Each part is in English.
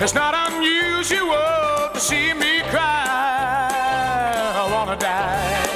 It's not unusual to see me cry. I wanna die.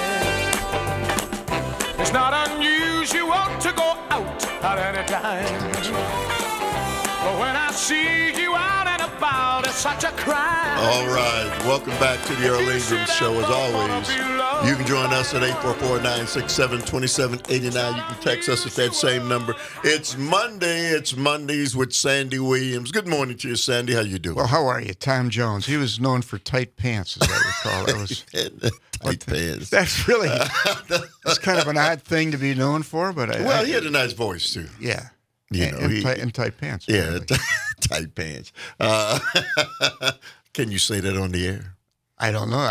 It's not unusual to go out at any time. But when I see you out and about, it's such a crime. All right. Welcome back to the Earl Ingram Show. As always, you can join us at 844-967-2789. You can text us at that same number. It's Monday. It's Mondays with Sandy Williams. Good morning to you, Sandy. How you doing? Well, how are you? Tom Jones. He was known for tight pants, as I recall. That was tight pants. That's really that's kind of an odd thing to be known for, but well, he had a nice voice too. Yeah. You know, and tight pants. Yeah, tight pants. Can you say that on the air? I don't know.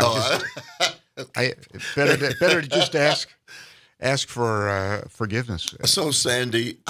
Better to just ask for forgiveness. So, Sandy,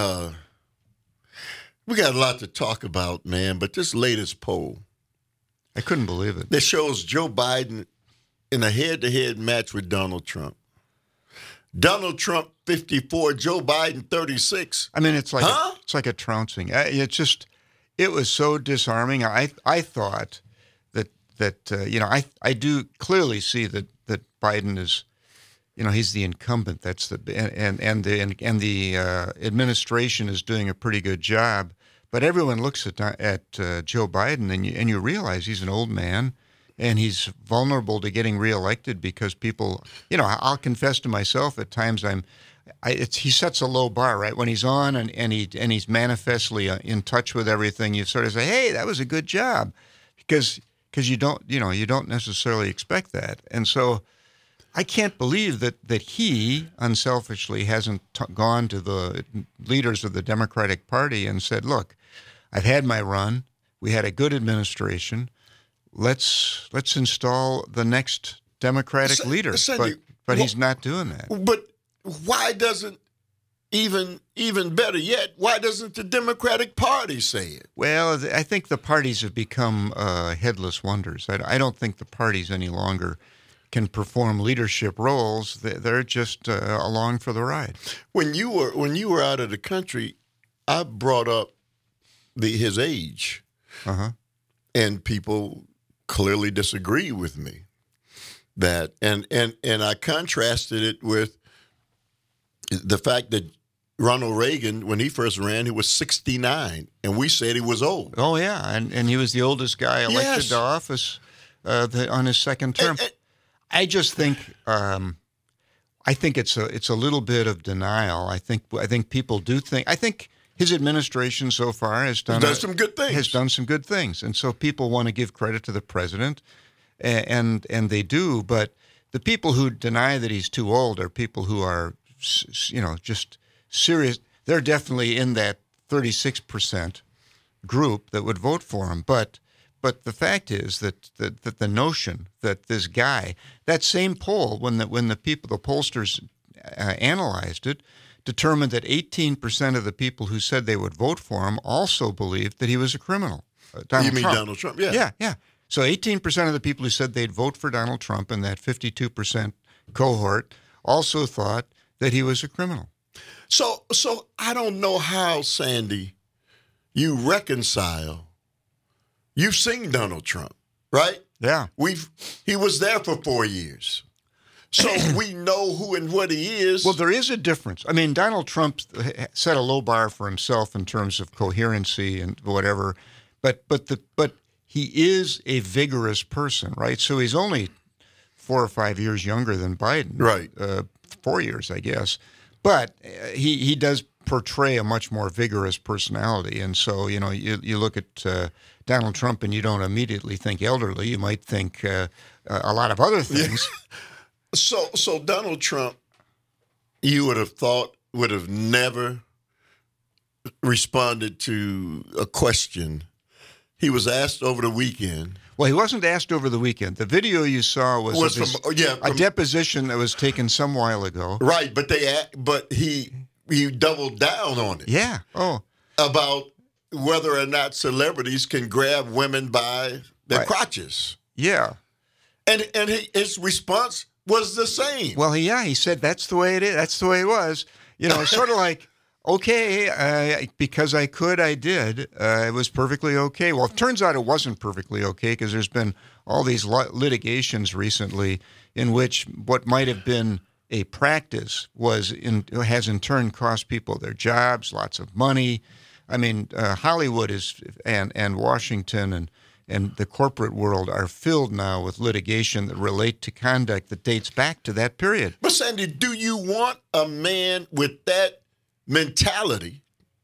we got a lot to talk about, man. But this latest poll, I couldn't believe it. That shows Joe Biden in a head-to-head match with Donald Trump. Donald Trump 54, Joe Biden 36. I mean, it's like a trouncing. It was so disarming. I thought that I do clearly see that Biden is, he's the incumbent. That's the administration is doing a pretty good job. But everyone looks at Joe Biden and you realize he's an old man. And he's vulnerable to getting reelected because people, I'll confess to myself at times he sets a low bar, right? When he's on and he's manifestly in touch with everything, you sort of say, hey, that was a good job, because you don't necessarily expect that. And so I can't believe that he unselfishly hasn't gone to the leaders of the Democratic Party and said, look, I've had my run. We had a good administration. Let's install the next Democratic leader. But he's not doing that. But why doesn't, even better yet, why doesn't the Democratic Party say it? Well, I think the parties have become headless wonders. I don't think the parties any longer can perform leadership roles. They're just along for the ride. When you were out of the country, I brought up his age, and people clearly disagree with me. That and I contrasted it with the fact that Ronald Reagan, when he first ran, he was 69, and we said he was old. Oh yeah, and he was the oldest guy elected to office on his second term. I just think it's a little bit of denial. I think people do think. I think his administration so far has done some good things. Has done some good things, and so people want to give credit to the president, and they do. But the people who deny that he's too old are people who are, just serious. They're definitely in that 36% group that would vote for him. But the fact is that the notion that this guy, that same poll, when the pollsters analyzed it, determined that 18% of the people who said they would vote for him also believed that he was a criminal. Donald Trump? Yeah. Yeah. So 18% of the people who said they'd vote for Donald Trump in that 52% cohort also thought that he was a criminal. So I don't know how, Sandy, you reconcile. You've seen Donald Trump, right? Yeah. He was there for 4 years. So we know who and what he is. Well, there is a difference. I mean, Donald Trump set a low bar for himself in terms of coherency and whatever, but he is a vigorous person, right? So he's only 4 or 5 years younger than Biden, right? 4 years, I guess. But he does portray a much more vigorous personality, and so you look at Donald Trump and you don't immediately think elderly. You might think a lot of other things. So Donald Trump, you would have thought, would have never responded to a question. He was asked over the weekend. Well, he wasn't asked over the weekend. The video you saw was a deposition that was taken some while ago. Right, but he doubled down on it. Yeah. Oh. About whether or not celebrities can grab women by their crotches. Yeah. And his response was the same. Well, he said that's the way it is. That's the way it was. It's sort of like, Okay, because I could, I did. It was perfectly okay. Well, it turns out it wasn't perfectly okay because there's been all these litigations recently in which what might have been a practice has in turn cost people their jobs, lots of money. I mean, Hollywood and Washington and the corporate world are filled now with litigation that relate to conduct that dates back to that period. But Sandy, do you want a man with that mentality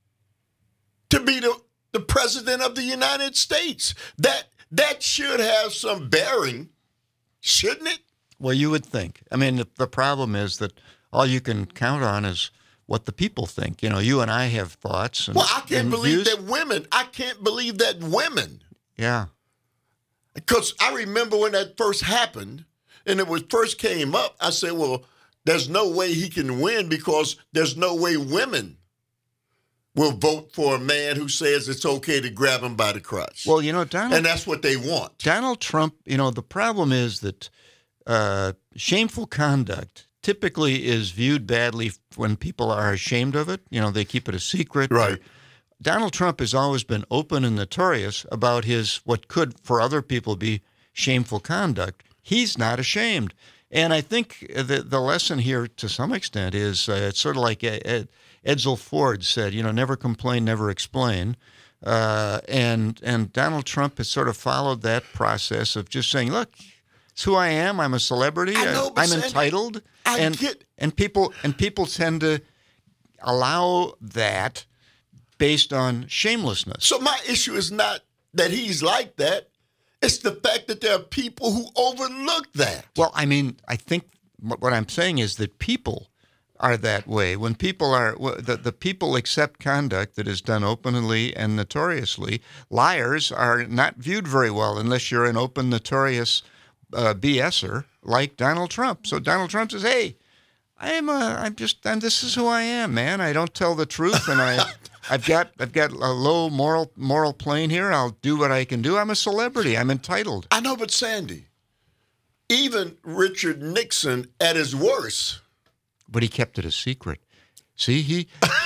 to be the president of the United States? That should have some bearing, shouldn't it? Well, you would think. I mean, the problem is that all you can count on is what the people think. You know, you and I have thoughts. And, well, I can't believe views. that women. I can't believe that women. Yeah. Because I remember when that first happened and first came up, I said, well, there's no way he can win because there's no way women will vote for a man who says it's okay to grab him by the crotch. Well, you know, and that's what they want. Donald Trump, you know, the problem is that shameful conduct typically is viewed badly when people are ashamed of it. You know, they keep it a secret. Right. Donald Trump has always been open and notorious about what could for other people be shameful conduct. He's not ashamed. And I think the lesson here to some extent is it's sort of like Edsel Ford said, you know, never complain, never explain. And Donald Trump has sort of followed that process of just saying, look, it's who I am. I'm a celebrity. I'm entitled. And people tend to allow that based on shamelessness. So my issue is not that he's like that. It's the fact that there are people who overlook that. Well, I mean, I think what I'm saying is that people are that way. When people the people accept conduct that is done openly and notoriously, liars are not viewed very well unless you're an open, notorious BSer like Donald Trump. So Donald Trump says, "Hey, this is who I am, man. I don't tell the truth, and I've got a low moral plane here. I'll do what I can do. I'm a celebrity. I'm entitled." I know, but Sandy, even Richard Nixon at his worst, but he kept it a secret. See, he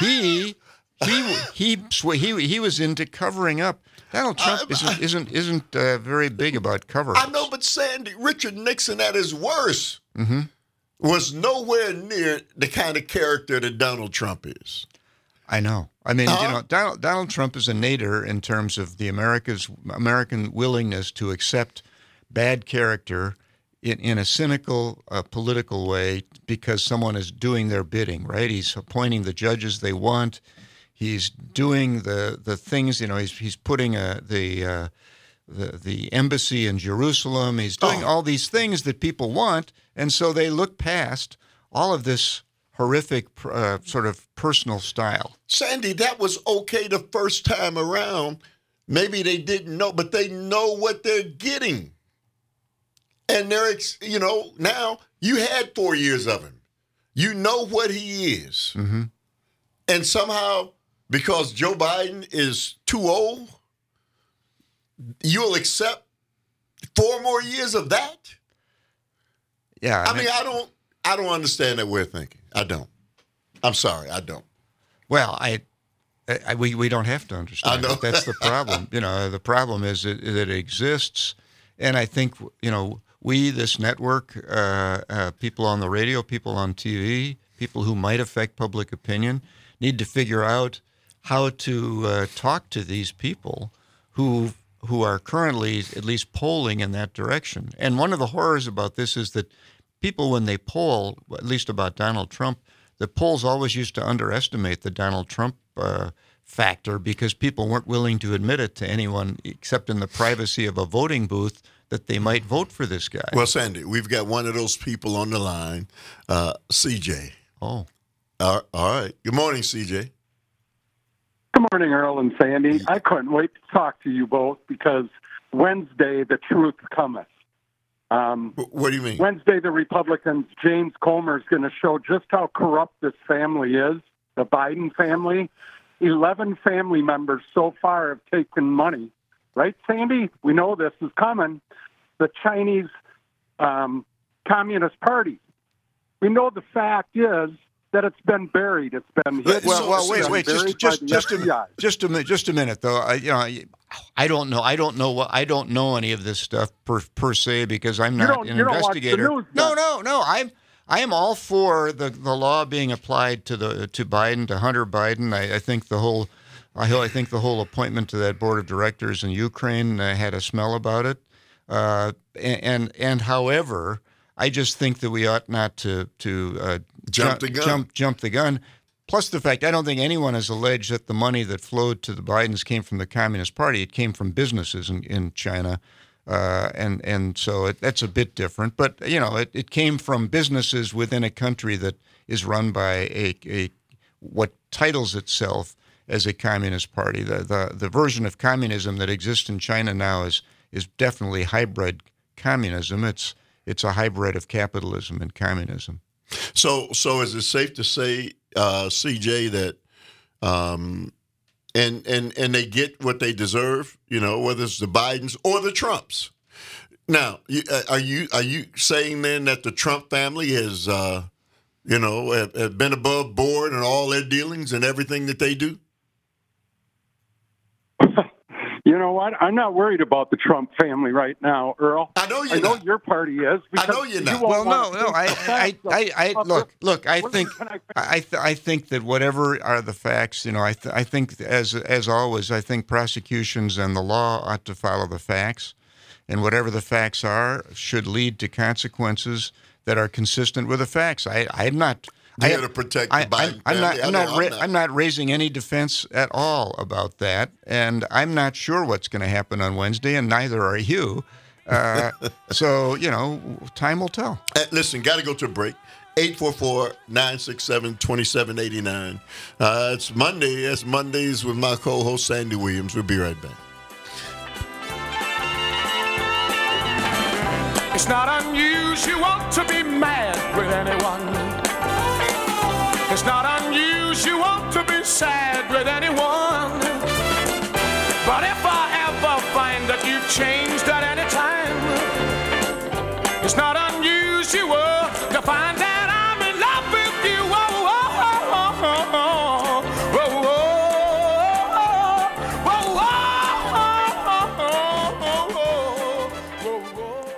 was into covering up. Donald Trump isn't very big about cover-ups. I know, but Sandy, Richard Nixon at his worst was nowhere near the kind of character that Donald Trump is. I know. I mean, you know, Donald Trump is a nadir in terms of the American willingness to accept bad character in a cynical political way because someone is doing their bidding, right? He's appointing the judges they want. He's doing the things, you know. He's putting the embassy in Jerusalem. He's doing all these things that people want, and so they look past all of this horrific sort of personal style. Sandy, that was okay the first time around. Maybe they didn't know, but they know what they're getting. And they're, you know, now you had 4 years of him. You know what he is. Mm-hmm. And somehow, because Joe Biden is too old, you'll accept 4 more years of that? Yeah. I mean, I don't understand that way of thinking. I don't. I'm sorry, I don't. Well, we don't have to understand. I know. That's the problem. You know, the problem is that it exists, and I think, you know, we, this network, people on the radio, people on TV, people who might affect public opinion, need to figure out how to talk to these people who are currently at least polling in that direction. And one of the horrors about this is that people, when they poll, at least about Donald Trump, the polls always used to underestimate the Donald Trump factor because people weren't willing to admit it to anyone except in the privacy of a voting booth that they might vote for this guy. Well, Sandy, we've got one of those people on the line, CJ. Oh. All right. Good morning, CJ. Good morning, Earl and Sandy. I couldn't wait to talk to you both because Wednesday, the truth cometh. What do you mean? Wednesday, the Republicans, James Comer, is going to show just how corrupt this family is, the Biden family. 11 family members so far have taken money. Right, Sandy? We know this is coming. The Chinese Communist Party. We know the fact is that it's been buried. It's been hidden. Well, wait, Buried just by the FBI. just a minute, though. I don't know any of this stuff per se because I'm not an investigator. Watch the news, No. I am all for the law being applied to Biden, to Hunter Biden. I think the whole appointment to that board of directors in Ukraine had a smell about it. And however, I just think that we ought not to jump the gun. Plus the fact I don't think anyone has alleged that the money that flowed to the Bidens came from the Communist Party. It came from businesses in China, and so that's a bit different. But it came from businesses within a country that is run by a what titles itself as a communist party. The version of communism that exists in China now is definitely hybrid communism. It's a hybrid of capitalism and communism. So is it safe to say, CJ, that and they get what they deserve, whether it's the Bidens or the Trumps? Now, are you saying then that the Trump family has have been above board in all their dealings and everything that they do? You know what? I'm not worried about the Trump family right now, Earl. I know you're not. Your party is. I know you're not. Well, no. I think that whatever are the facts, I think as always, I think prosecutions and the law ought to follow the facts, and whatever the facts are should lead to consequences that are consistent with the facts. I'm not. Here to protect the Biden family. I'm not raising any defense at all about that, and I'm not sure what's going to happen on Wednesday, and neither are you. So, time will tell. Listen, got to go to a break. 844-967-2789. It's Monday. It's Mondays with my co-host, Sandy Williams. We'll be right back. It's not unusual to be mad with anyone. It's not unusual to be sad with anyone. But if I ever find that you've changed at any time, it's not unusual to find that I'm in love with you. Whoa, whoa, whoa, whoa, whoa, whoa, whoa, whoa, whoa, whoa.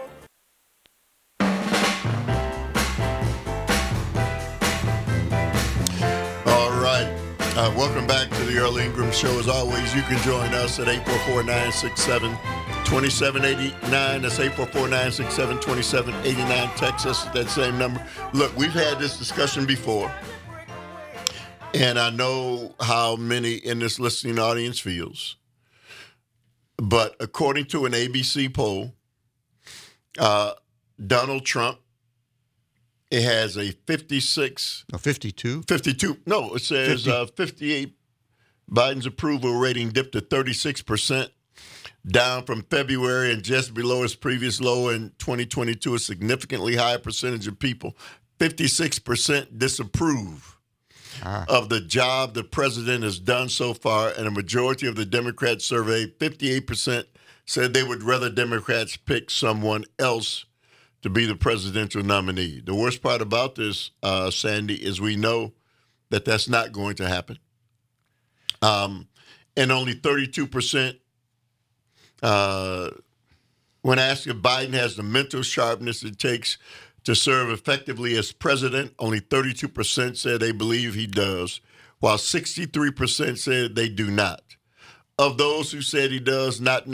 Welcome back to the Earl Ingram Show. As always, you can join us at 844-967-2789. That's 844-967-2789. Text us at that same number. Look, we've had this discussion before, and I know how many in this listening audience feels. But according to an ABC poll, Donald Trump, it has a 52. 52. No, it says 58. Biden's approval rating dipped to 36%, down from February and just below his previous low in 2022. A significantly higher percentage of people, 56%, disapprove of the job the president has done so far, and a majority of the Democrats surveyed, 58%, said they would rather Democrats pick someone else to be the presidential nominee. The worst part about this, Sandy, is we know that that's not going to happen. And only 32%, when asked if Biden has the mental sharpness it takes to serve effectively as president, only 32% said they believe he does, while 63% said they do not. Of those who said he does not,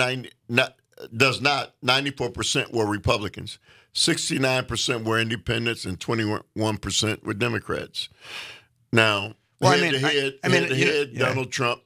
94% were Republicans. 69% were independents and 21% were Democrats. Now, Donald Trump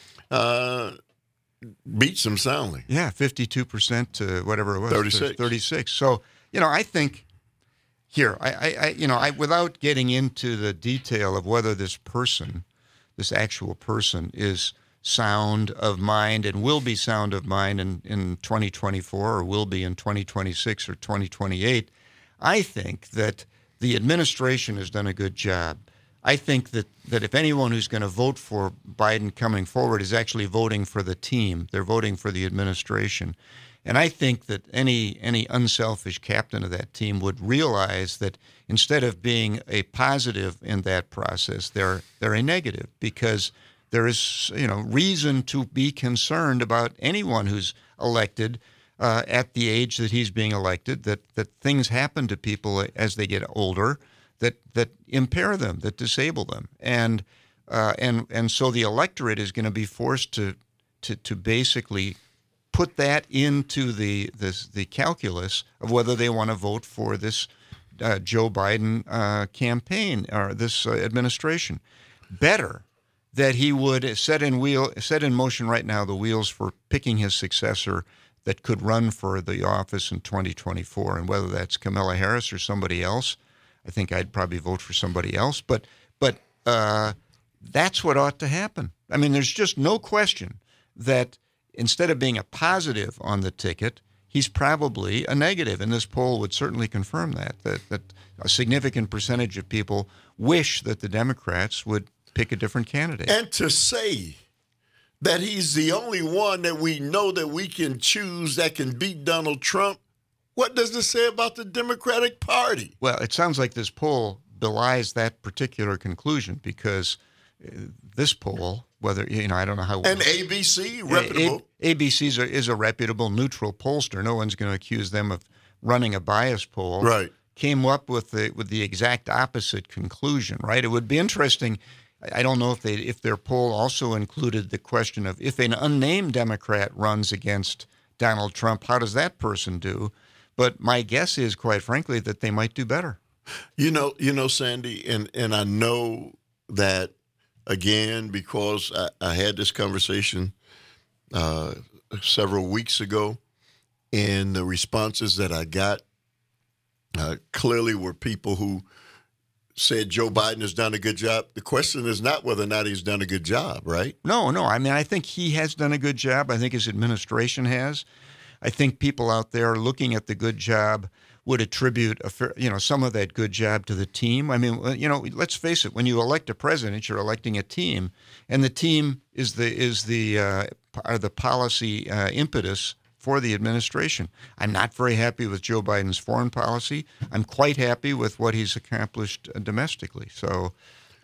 beats him soundly. Yeah, 52% to whatever it was. 36. So, I think here, I without getting into the detail of whether this actual person is sound of mind and will be sound of mind in 2024 or will be in 2026 or 2028, I think that the administration has done a good job. I think that if anyone who's going to vote for Biden coming forward is actually voting for the team, they're voting for the administration. And I think that any unselfish captain of that team would realize that instead of being a positive in that process, they're a negative, because there is reason to be concerned about anyone who's elected at the age that he's being elected, that things happen to people as they get older that impair them, that disable them, and so the electorate is going to be forced to basically put that into the calculus of whether they want to vote for this Joe Biden campaign or this administration. Better that he would set in motion right now the wheels for picking his successor that could run for the office in 2024, and whether that's Kamala Harris or somebody else. I think I'd probably vote for somebody else, but that's what ought to happen. I mean, there's just no question that instead of being a positive on the ticket, he's probably a negative, and this poll would certainly confirm that a significant percentage of people wish that the Democrats would pick a different candidate. And to say that he's the only one that we know that we can choose that can beat Donald Trump, what does it say about the Democratic Party? Well, it sounds like this poll belies that particular conclusion, because this poll, whether, I don't know how... And ABC, reputable. ABC is a reputable, neutral pollster. No one's going to accuse them of running a bias poll. Right. Came up with the exact opposite conclusion, right? It would be interesting. I don't know if their poll also included the question of, if an unnamed Democrat runs against Donald Trump, how does that person do? But my guess is, quite frankly, that they might do better. You know, Sandy, and I know that, again, because I had this conversation several weeks ago, and the responses that I got clearly were people who said Joe Biden has done a good job. The question is not whether or not he's done a good job, right? No. I mean, I think he has done a good job. I think his administration has. I think people out there looking at the good job would attribute some of that good job to the team. I mean, let's face it. When you elect a president, you're electing a team, and the team is the policy impetus for the administration. I'm not very happy with Joe Biden's foreign policy. I'm quite happy with what he's accomplished domestically. So,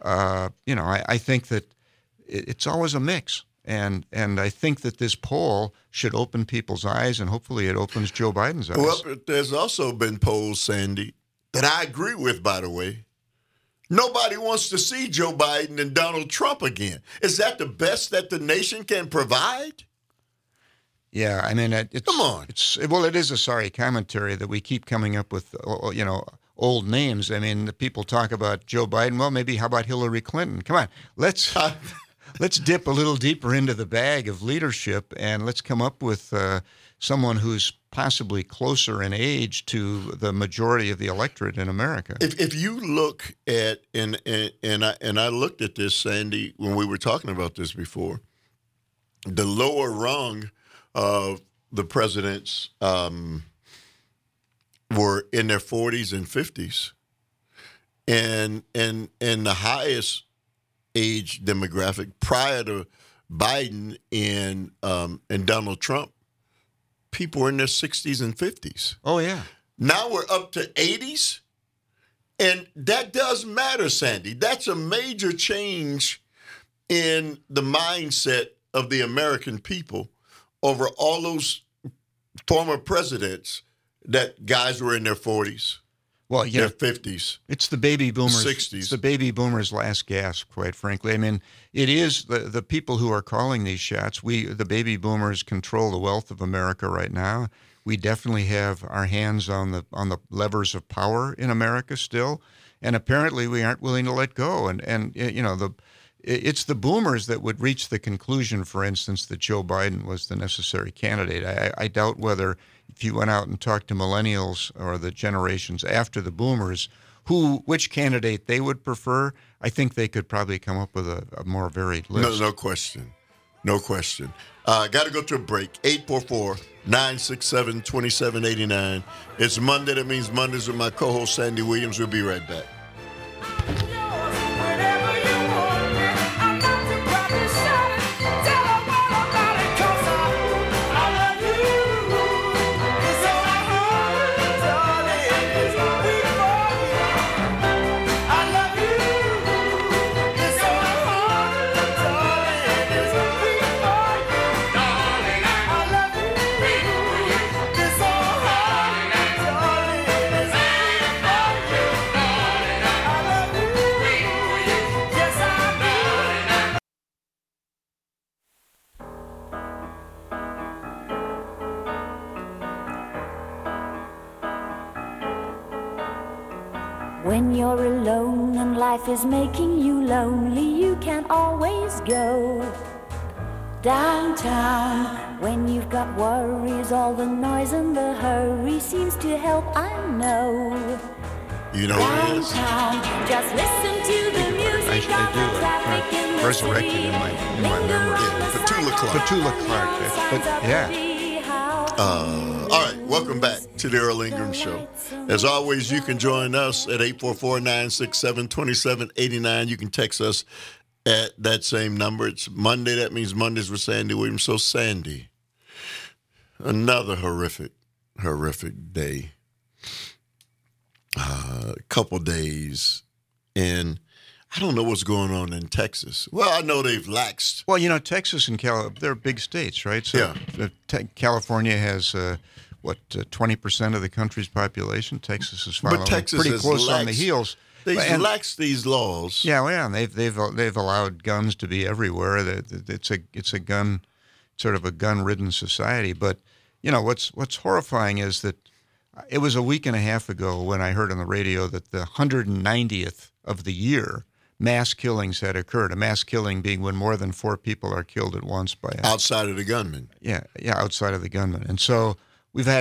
I think that it's always a mix. And I think that this poll should open people's eyes, and hopefully it opens Joe Biden's eyes. Well, there's also been polls, Sandy, that I agree with, by the way. Nobody wants to see Joe Biden and Donald Trump again. Is that the best that the nation can provide? Yeah, I mean, come on. It is a sorry commentary that we keep coming up with, old names. I mean, the people talk about Joe Biden. Well, maybe how about Hillary Clinton? Come on, let's dip a little deeper into the bag of leadership, and let's come up with someone who's possibly closer in age to the majority of the electorate in America. If you look at, and I looked at this, Sandy, when we were talking about this before, the lower rung of the presidents were in their 40s and 50s, and the highest age demographic prior to Biden and Donald Trump, people were in their 60s and 50s. Oh, yeah. Now we're up to 80s, and that does matter, Sandy. That's a major change in the mindset of the American people over all those former presidents that guys were in their 40s. Well, yeah, their 50s. It's the baby boomers. 60s. It's the baby boomers' last gasp, quite frankly. I mean, it is the people who are calling these shots. The baby boomers, control the wealth of America right now. We definitely have our hands on the levers of power in America still, and apparently we aren't willing to let go. It's the boomers that would reach the conclusion, for instance, that Joe Biden was the necessary candidate. I doubt whether, if you went out and talked to millennials or the generations after the boomers, which candidate they would prefer, I think they could probably come up with a more varied list. No question. No question. Got to go to a break. 844-967-2789. It's Monday. That means Mondays with my co-host, Sandy Williams. We'll be right back. When you're alone and life is making you lonely, you can always go downtown. When you've got worries, all the noise and the hurry seems to help, I know. You know what it is? Downtown, just listen to the music I of the traffic in the resurrected street. in my memory. Yeah, Petula Clark. Petula Clark. But yeah. All right, welcome back to the Earl Ingram Show. As always, you can join us at 844-967-2789. You can text us at that same number. It's Monday. That means Mondays with Sandy Williams. So, Sandy, another horrific day. Couple days, and I don't know what's going on in Texas. Well, I know they've laxed. Well, you know, Texas and they're big states, right? So Yeah. California has, 20% of the country's population. Texas is following Texas pretty has close on the laxed- heels. They've And- laxed these laws. Yeah, well, yeah, and they've allowed guns to be everywhere. It's a gun, sort of a gun-ridden society. But you know what's horrifying is that it was a week and a half ago when I heard on the radio that the 190th of the year mass killings had occurred. A mass killing being when more than 4 people are killed at once by Outside of the gunman. outside of the gunman. And so we've had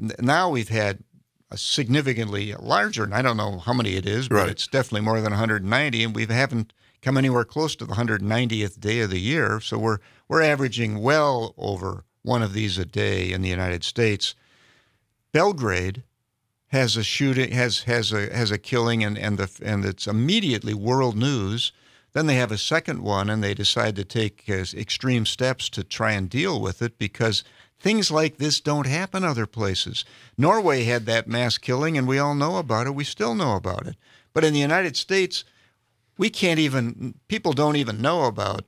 a significally larger, and I don't know how many it is, but Right. it's definitely more than 190, and we haven't come anywhere close to the 190th day of the year. So we're averaging well over one of these a day in the United States. Belgrade has a shooting, has a killing, and it's immediately world news. Then they have a second one, and they decide to take extreme steps to try and deal with it because things like this don't happen other places. Norway had that mass killing, and we all know about it. We still know about it. But in the United States, people don't even know about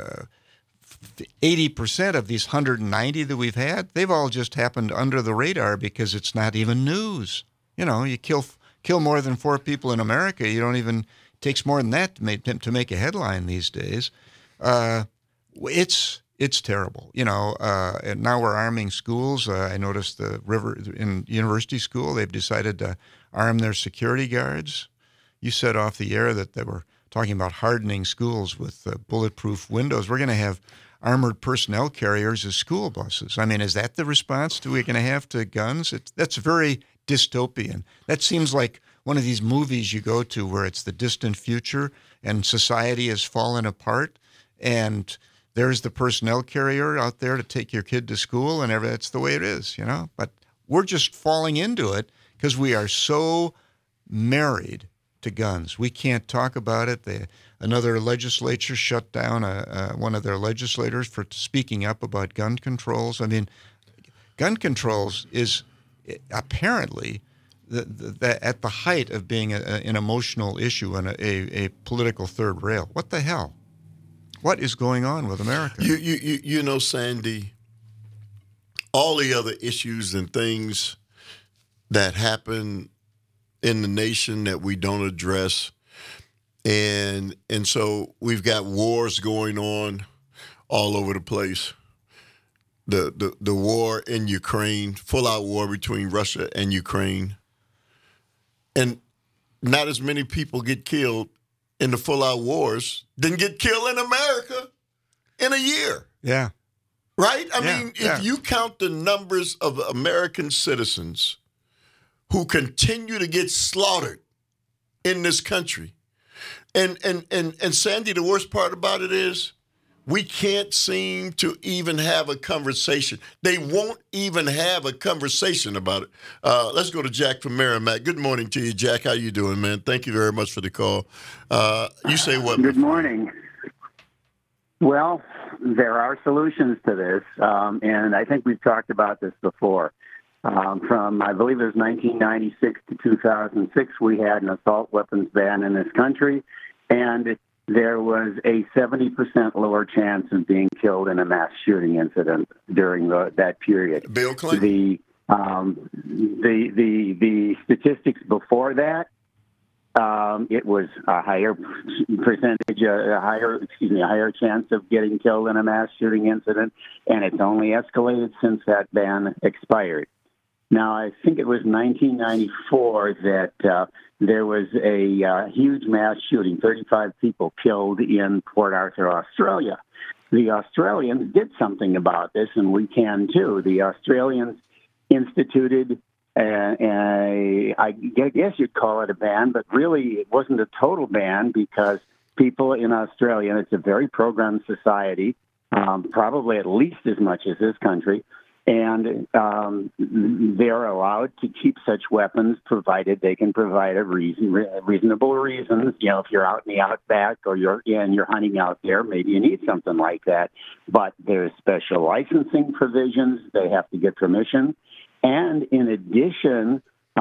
80% of these 190 that we've had. They've all just happened under the radar because it's not even news. You know, you kill more than 4 people in America. You don't even, it takes more than that to make a headline these days. It's terrible, you know. And now we're arming schools. I noticed in University School, they've decided to arm their security guards. You said off the air that they were talking about hardening schools with bulletproof windows. We're going to have armored personnel carriers as school buses. I mean, is that the response we're going to have to guns? That's very dystopian. That seems like one of these movies you go to where it's the distant future and society has fallen apart, and there's the personnel carrier out there to take your kid to school, and that's the way it is, you know. But we're just falling into it because we are so married to guns. We can't talk about it. Another legislature shut down one of their legislators for speaking up about gun controls. I mean, gun controls is apparently at the height of being an emotional issue and a political third rail. What the hell? What is going on with America? You know, Sandy, all the other issues and things that happen in the nation that we don't address, and so we've got wars going on all over the place. The war in Ukraine, full-out war between Russia and Ukraine, and not as many people get killed in the full-out wars than get killed in America in a year. Yeah. Right? I mean, if you count the numbers of American citizens who continue to get slaughtered in this country, and Sandy, the worst part about it is we can't seem to even have a conversation. They won't even have a conversation about it. Let's go to Jack from Merrimack. Good morning to you, Jack. How you doing, man? Thank you very much for the call. You say what? Good morning. Well, there are solutions to this, and I think we've talked about this before. From, I believe it was 1996 to 2006, we had an assault weapons ban in this country, and there was a 70% lower chance of being killed in a mass shooting incident during that period. Bill Clinton. The statistics before that, it was a higher percentage, a higher chance of getting killed in a mass shooting incident, and it's only escalated since that ban expired. Now, I think it was 1994 that there was a huge mass shooting, 35 people killed in Port Arthur, Australia. The Australians did something about this, and we can too. The Australians instituted, I guess you'd call it a ban, but really it wasn't a total ban because people in Australia, and it's a very programmed society, probably at least as much as this country, and they're allowed to keep such weapons provided they can provide reasonable reasons. You know, if you're out in the outback or you're hunting out there, maybe you need something like that. But there's special licensing provisions. They have to get permission. And in addition,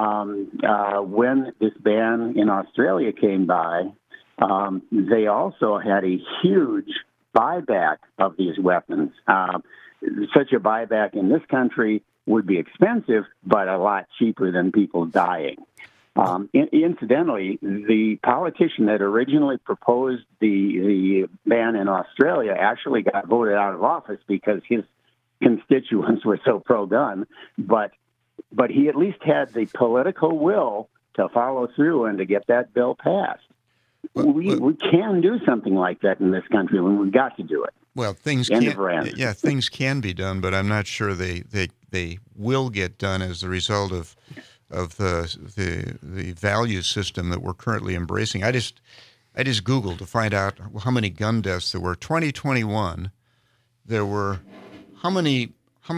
when this ban in Australia came by, they also had a huge buyback of these weapons. Such a buyback in this country would be expensive, but a lot cheaper than people dying. Incidentally, the politician that originally proposed the ban in Australia actually got voted out of office because his constituents were so pro-gun, but he at least had the political will to follow through and to get that bill passed. We can do something like that in this country when we've got to do it. Well, things can be done, but I'm not sure they will get done as a result of the value system that we're currently embracing. I just Googled to find out how many gun deaths there were. 2021, there were how many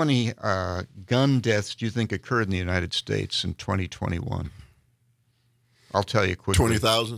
gun deaths do you think occurred in the United States in 2021? I'll tell you quickly. 20,000.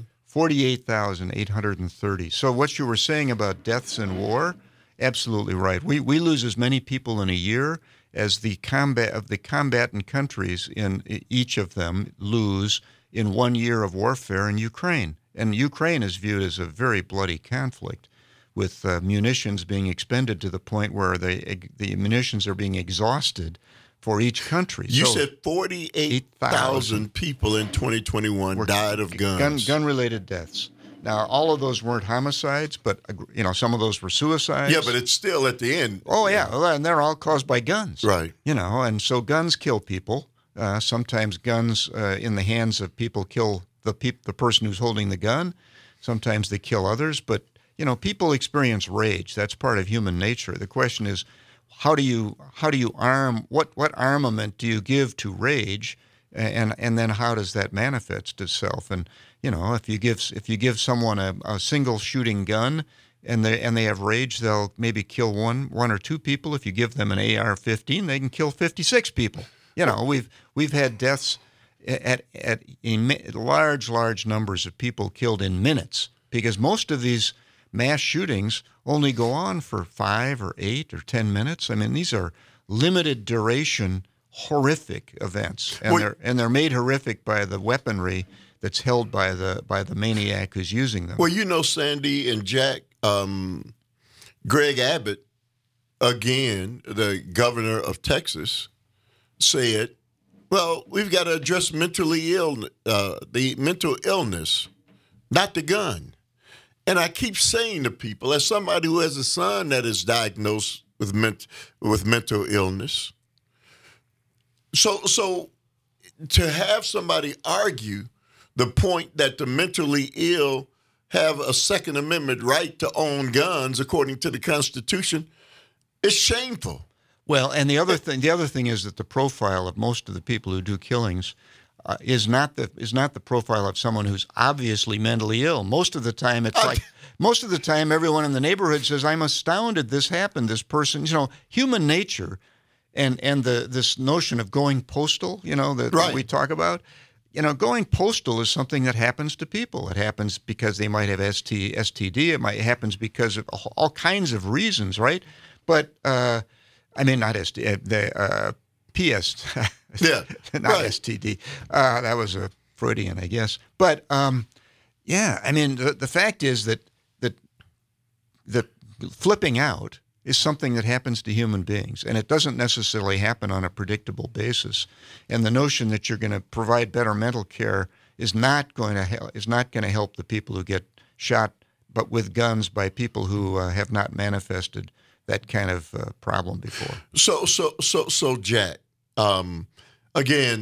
48,830. So what you were saying about deaths in war, absolutely right. We lose as many people in a year as the combatant countries in each of them lose in 1 year of warfare in Ukraine. And Ukraine is viewed as a very bloody conflict, with munitions being expended to the point where the munitions are being exhausted for each country. You said 48,000 people in 2021 died of guns. Gun-related deaths. Now, all of those weren't homicides, but some of those were suicides. Yeah, but it's still at the end. Oh, yeah, well, and they're all caused by guns. Right. And so guns kill people. Sometimes guns in the hands of people kill the person who's holding the gun. Sometimes they kill others, but people experience rage. That's part of human nature. The question is, how do you arm? What armament do you give to rage, and then how does that manifest itself? And if you give someone a single shooting gun and they have rage, they'll maybe kill one or two people. If you give them an AR-15, they can kill 56 people. We've had deaths at large numbers of people killed in minutes, because most of these mass shootings only go on for 5 or 8 or 10 minutes. I mean, these are limited duration, horrific events, and they're made horrific by the weaponry that's held by the maniac who's using them. Well, Sandy and Jack, Greg Abbott, again, the governor of Texas, said, well, we've got to address the mental illness, not the gun. And I keep saying to people, as somebody who has a son that is diagnosed with mental illness, so to have somebody argue the point that the mentally ill have a Second Amendment right to own guns according to the Constitution is shameful. Well, and the other thing is that the profile of most of the people who do killings is not the profile of someone who's obviously mentally ill. Most of the time, everyone in the neighborhood says, "I'm astounded this happened. This person," human nature, and this notion of going postal, that we talk about. Going postal is something that happens to people. It happens because they might have STD. It happens because of all kinds of reasons, right? But not STD. PS. Yeah, not STD. That was a Freudian, I guess. But the fact is that flipping out is something that happens to human beings, and it doesn't necessarily happen on a predictable basis. And the notion that you're going to provide better mental care is not going to help the people who get shot, but with guns, by people who have not manifested that kind of problem before. So, Jack, again,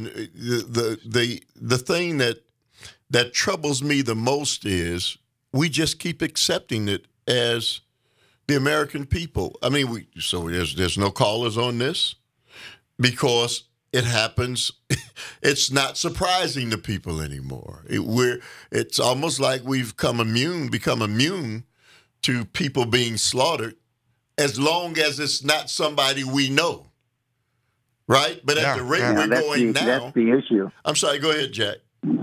the thing that troubles me the most is we just keep accepting it as the American people. I mean, so there's no callers on this because it happens. It's not surprising to people anymore. It's almost like we've become immune to people being slaughtered, as long as it's not somebody we know, right? But at the rate we're going now, that's the issue. I'm sorry. Go ahead, Jack.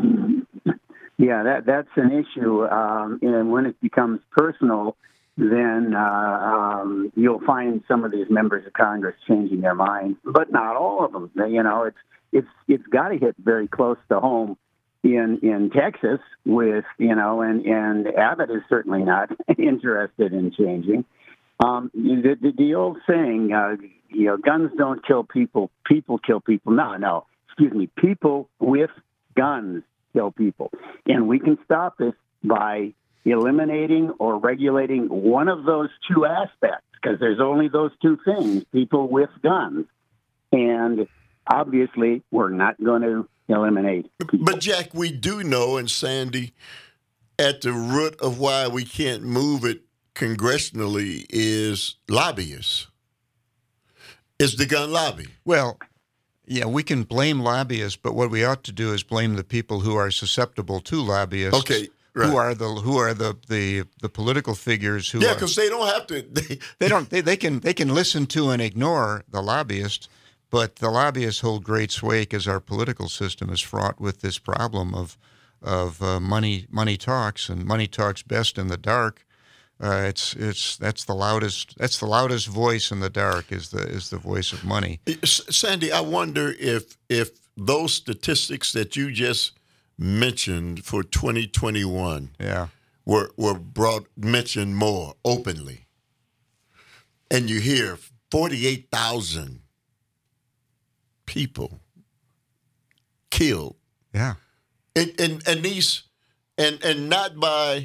Yeah, that's an issue, and when it becomes personal, then you'll find some of these members of Congress changing their minds, but not all of them. You know, it's got to hit very close to home in Texas with, you know, and Abbott is certainly not interested in changing. The old saying, you know, guns don't kill people, people kill people. No, excuse me, people with guns kill people. And we can stop this by eliminating or regulating one of those two aspects, because there's only those two things, people with guns. And obviously, we're not going to eliminate people. But, Jack, we do know, and Sandy, at the root of why we can't move it congressionally is lobbyists. It's the gun lobby. Well, yeah, we can blame lobbyists, but what we ought to do is blame the people who are susceptible to lobbyists. Okay, right. Who are the political figures who? Yeah, because they don't have to. They can listen to and ignore the lobbyist, but the lobbyists hold great sway because our political system is fraught with this problem of money talks, and money talks best in the dark. That's the loudest voice in the dark is the voice of money. Sandy, I wonder if those statistics that you just mentioned for 2021 were mentioned more openly, and you hear 48,000 people killed. Yeah, and these and not by.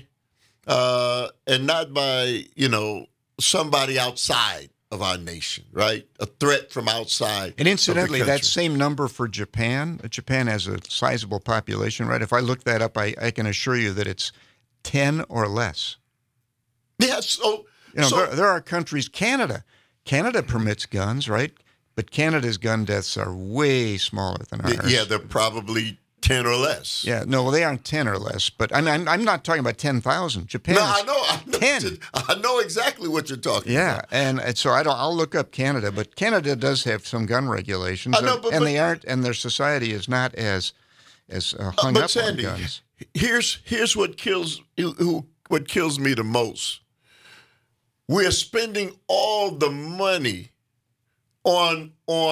And not by, you know, somebody outside of our nation, right? A threat from outside. And incidentally, that same number for Japan, Japan has a sizable population, right? If I look that up, I can assure you that it's 10 or less. Yes. So, there are countries, Canada permits guns, right? But Canada's gun deaths are way smaller than ours. Yeah, they're probably 10 or less. Yeah, no, well, they aren't 10 or less, but I'm not talking about 10,000. Japan. No, I know 10. I know exactly what you're talking about. Yeah, and so I'll look up Canada, but Canada does have some gun regulations, they aren't, and their society is not as hung up Sandy, on guns. Here's what kills me the most. We're spending all the money on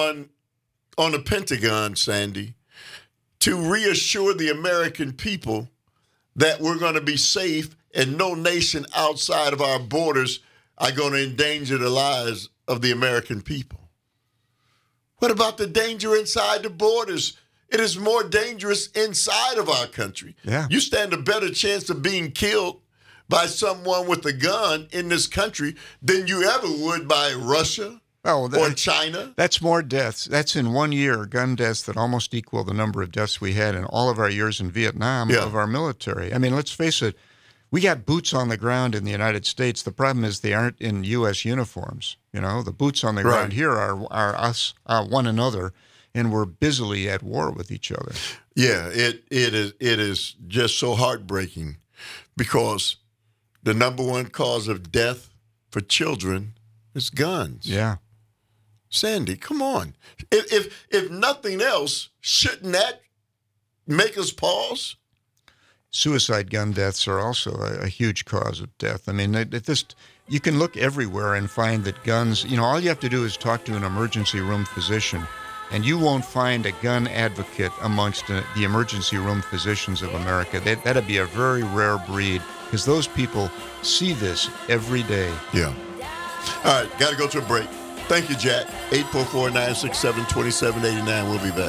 the Pentagon, Sandy, to reassure the American people that we're going to be safe and no nation outside of our borders are going to endanger the lives of the American people. What about the danger inside the borders? It is more dangerous inside of our country. Yeah. You stand a better chance of being killed by someone with a gun in this country than you ever would by Russia. Or China? That's more deaths. That's in 1 year, gun deaths that almost equal the number of deaths we had in all of our years in Vietnam of our military. I mean, let's face it, we got boots on the ground in the United States. The problem is they aren't in U.S. uniforms. You know, the boots on the ground here are us, one another, and we're busily at war with each other. Yeah, it is just so heartbreaking because the number one cause of death for children is guns. Yeah. Sandy, come on. If nothing else, shouldn't that make us pause? Suicide gun deaths are also a huge cause of death. I mean, you can look everywhere and find that guns, you know, all you have to do is talk to an emergency room physician, and you won't find a gun advocate amongst the emergency room physicians of America. That'd be a very rare breed because those people see this every day. Yeah. All right, got to go to a break. Thank you, Jack. 844-967-2789. We'll be back.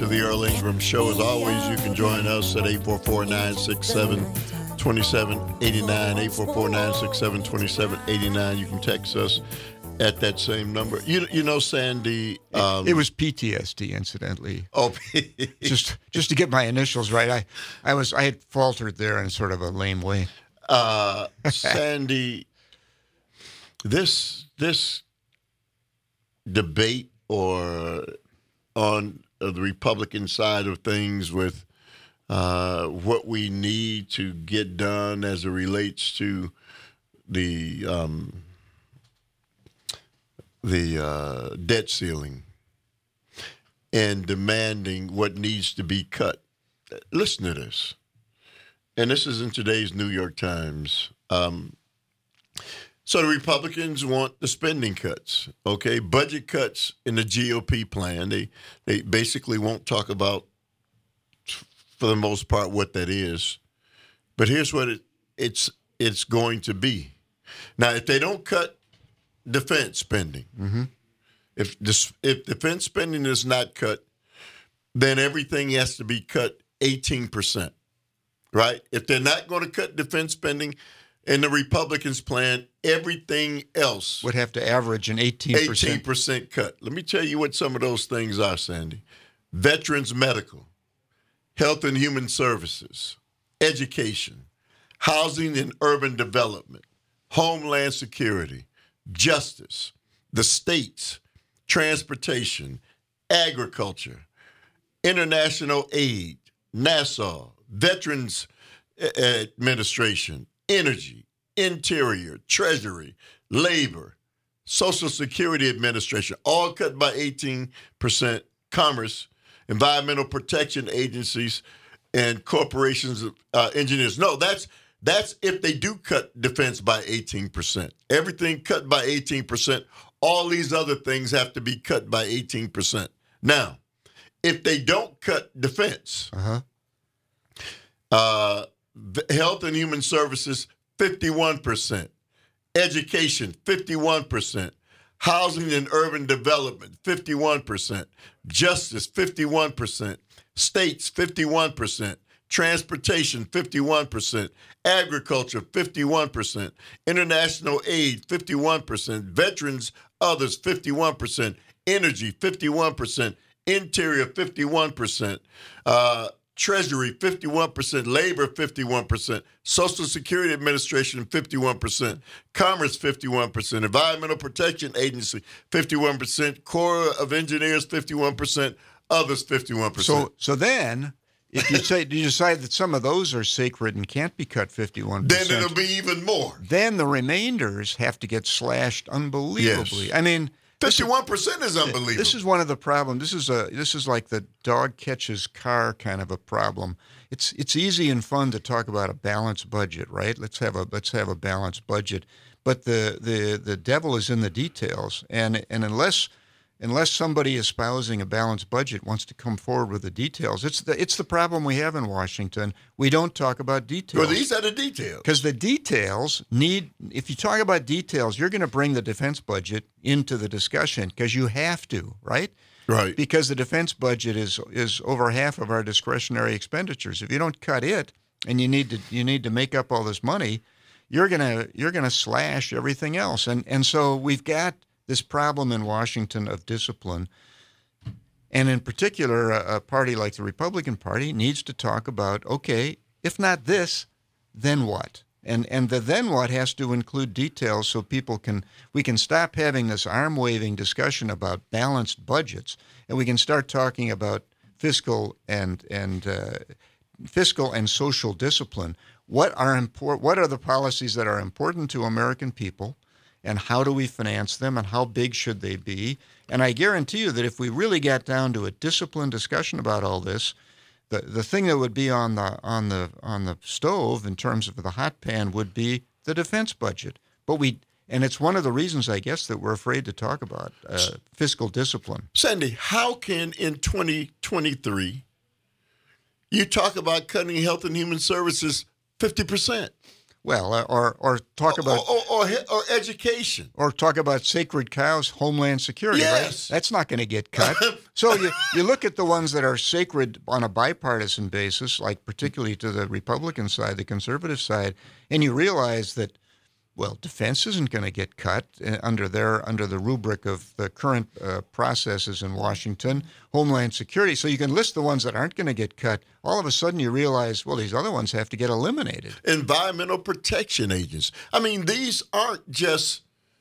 to the Earl Ingram Show. As always, you can join us at 844-967-2789, 844-967-2789. You can text us at that same number. You know, Sandy. It was PTSD, incidentally. Oh, just to get my initials right. I had faltered there in sort of a lame way. Sandy, this debate or on the Republican side of things with what we need to get done as it relates to the debt ceiling and demanding what needs to be cut. Listen to this. And this is in today's New York Times. So the Republicans want the spending cuts, okay? Budget cuts in the GOP plan. They basically won't talk about, for the most part, what that is. But here's what it's going to be. Now, if they don't cut defense spending, if defense spending is not cut, then everything has to be cut 18%, right? If they're not going to cut defense spending in the Republicans' plan, everything else would have to average an 18%. 18% cut. Let me tell you what some of those things are, Sandy. Veterans medical, health and human services, education, housing and urban development, homeland security, justice, the states, transportation, agriculture, international aid, NASA, Veterans Administration, energy, interior, treasury, labor, Social Security Administration, all cut by 18%, commerce, environmental protection agencies, and corporations, engineers. No, that's if they do cut defense by 18%. Everything cut by 18%. All these other things have to be cut by 18%. Now, if they don't cut defense, health and human services, 51%. Education, 51%. Housing and urban development, 51%. Justice, 51%. States, 51%. Transportation, 51%. Agriculture, 51%. International aid, 51%. Veterans, others, 51%. Energy, 51%. Interior, 51%. Treasury, 51%, labor, 51%, Social Security Administration, 51%, Commerce, 51%, Environmental Protection Agency, 51%, Corps of Engineers, 51%, others, 51%. So then, if you decide that some of those are sacred and can't be cut 51%, then it'll be even more. Then the remainders have to get slashed unbelievably. Yes. I mean, 51% is unbelievable. This is one of the problems. This is like the dog catches car kind of a problem. It's easy and fun to talk about a balanced budget, right? Let's have a balanced budget. But the devil is in the details. And unless somebody espousing a balanced budget wants to come forward with the details, it's the problem we have in Washington. We don't talk about details. Well, these are the details. Because the details if you talk about details, you're going to bring the defense budget into the discussion because you have to, right? Right. Because the defense budget is over half of our discretionary expenditures. If you don't cut it and you need to make up all this money, you're gonna slash everything else. And so we've got this problem in Washington of discipline. And in particular, a party like the Republican Party needs to talk about, okay, if not this, then what? And the then what has to include details so we can stop having this arm-waving discussion about balanced budgets, and we can start talking about fiscal and social discipline. What are the policies that are important to American people? And how do we finance them, and how big should they be? And I guarantee you that if we really got down to a disciplined discussion about all this, the thing that would be on the stove in terms of the hot pan would be the defense budget. And it's one of the reasons, I guess, that we're afraid to talk about fiscal discipline. Sandy, how can in 2023 you talk about cutting health and human services 50%? Well, or talk about or education. or talk about sacred cows, homeland security. Yes. Right? That's not going to get cut. So you look at the ones that are sacred on a bipartisan basis, like particularly to the Republican side, the conservative side, and you realize that, well, defense isn't going to get cut under the rubric of the current processes in Washington, homeland security. So you can list the ones that aren't going to get cut. All of a sudden you realize, well, these other ones have to get eliminated. Environmental protection agents. I mean, these aren't just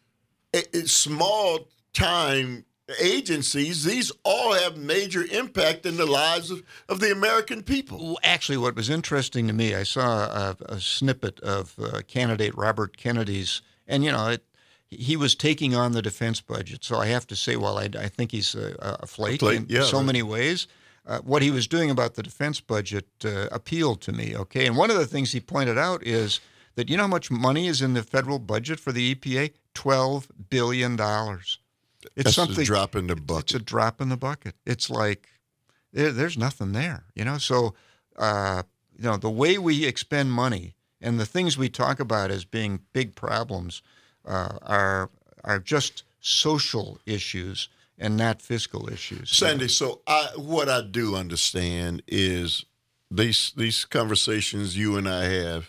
small time agencies. These all have major impact in the lives of the American people. Actually, what was interesting to me, I saw a snippet of candidate Robert Kennedy's, and he was taking on the defense budget. So I have to say, while I think he's a flake in so many ways, what he was doing about the defense budget appealed to me. Okay, and one of the things he pointed out is that you know how much money is in the federal budget for the EPA? $12 billion. That's a drop in the bucket. It's a drop in the bucket. It's like there's nothing there, So, the way we expend money and the things we talk about as being big problems are just social issues and not fiscal issues. Sandy, so what I do understand is these conversations you and I have.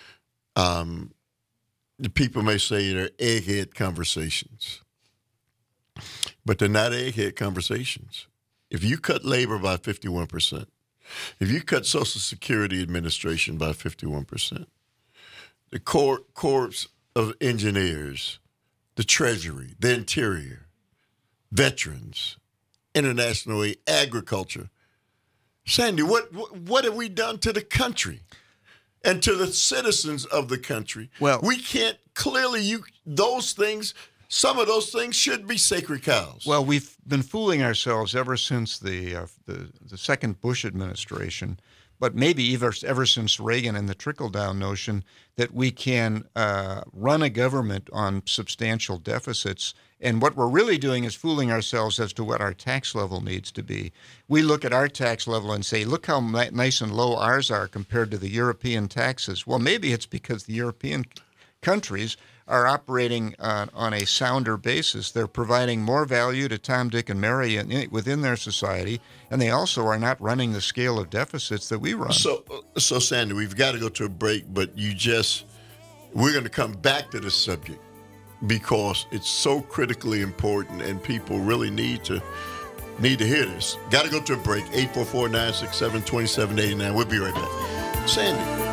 The people may say they're egghead conversations. But they're not egghead conversations. If you cut labor by 51%, if you cut Social Security Administration by 51%, the Corps of Engineers, the Treasury, the Interior, veterans, international aid, agriculture. Sandy, what have we done to the country and to the citizens of the country? Well, we can't clearly, those things. Some of those things should be sacred cows. Well, we've been fooling ourselves ever since the second Bush administration, but maybe ever since Reagan and the trickle-down notion that we can run a government on substantial deficits. And what we're really doing is fooling ourselves as to what our tax level needs to be. We look at our tax level and say, look how nice and low ours are compared to the European taxes. Well, maybe it's because the European countries are operating on a sounder basis. They're providing more value to Tom, Dick, and Mary within their society, and they also are not running the scale of deficits that we run. So Sandy, we've got to go to a break, but we're going to come back to this subject because it's so critically important, and people really need to hear this. Got to go to a break. 844-967-2789. We'll be right back. Sandy.